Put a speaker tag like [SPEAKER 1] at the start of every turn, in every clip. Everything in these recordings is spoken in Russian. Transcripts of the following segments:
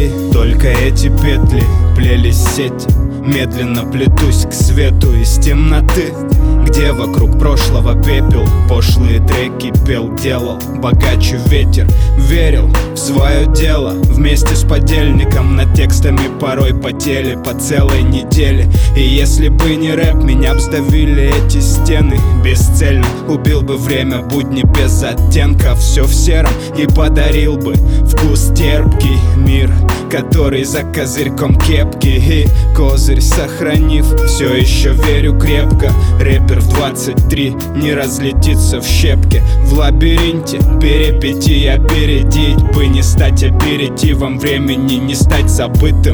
[SPEAKER 1] петли, только эти петли плелись сети. Медленно плетусь к свету из темноты, где вокруг прошлого пепел. Пошлые треки пел, делал богаче ветер. Верил в свое дело вместе с подельником. Над текстами порой потели по целой неделе. И если бы не рэп, меня б сдавили эти стены. Бесцельно убил бы время будни без оттенков. Все в сером и подарил бы вкус терпкий мир, который за козырьком кепки. И козырь сохранив, все еще верю крепко. Рэпер в 23 не разлетится в щепки. В лабиринте перипетий опередить бы, не стать аперитивом времени, не стать забытым.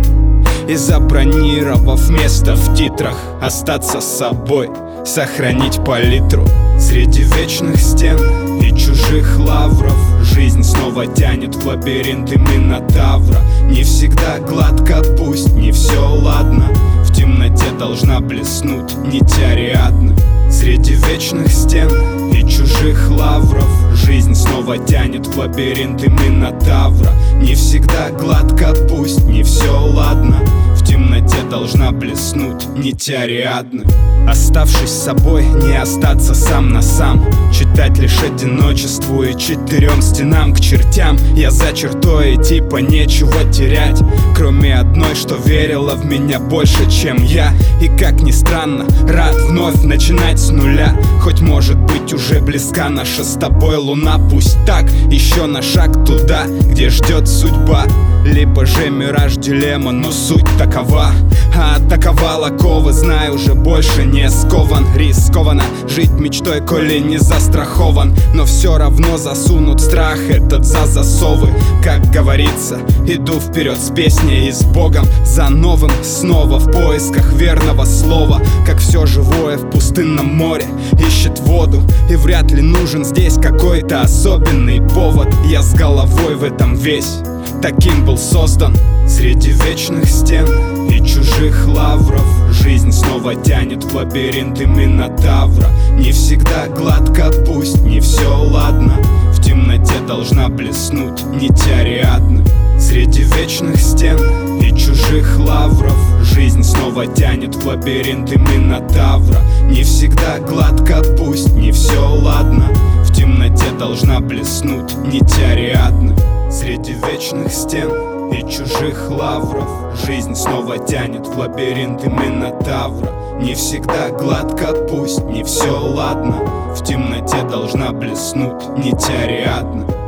[SPEAKER 1] И забронировав место в титрах, остаться с собой, сохранить палитру. Среди вечных стен и чужих лавров жизнь снова тянет в лабиринты Минотавра. Не всегда гладко, пусть не все ладно, в темноте должна блеснуть нить Ариадны. Среди вечных стен и чужих лавров жизнь снова тянет в лабиринты Минотавра. Не всегда гладко, пусть не все ладно, в темноте должна блеснуть нить Ариадны. Оставшись с собой, не остаться сам на сам, читать лишь одиночеству и четырем стенам. К чертям я за чертой, и типа нечего терять, кроме одной, что верила в меня больше, чем я. И как ни странно, рад вновь начинать с нуля. Хоть может быть уже близка наша с тобой луна. Пусть так, еще на шаг туда, где ждет судьба. Либо же мираж, дилемма, но суть такова. А атаковала ковы, знаю, уже больше не скован. Рискованно жить мечтой, коли не застрахован. Но все равно засунут страх этот за засовы. Как говорится, иду вперед с песней и с Богом. За новым снова в поисках верного слова. Как все живое в пустынном море ищет воду, и вряд ли нужен здесь какой-то особенный повод. Я с головой в этом весь таким был создан. Среди вечных стен и чужих лавров жизнь снова тянет в лабиринты Минотавра. Не всегда гладко, пусть не все ладно, в темноте должна блеснуть нить Ариадны. Среди вечных стен и чужих лавров жизнь снова тянет в лабиринты Минотавра. Не всегда гладко, пусть не все ладно, в темноте должна блеснуть нить Ариадны. Среди вечных стен и чужих лавров жизнь снова тянет в лабиринты Минотавра. Не всегда гладко, пусть не все ладно, в темноте должна блеснуть нить Ариадны.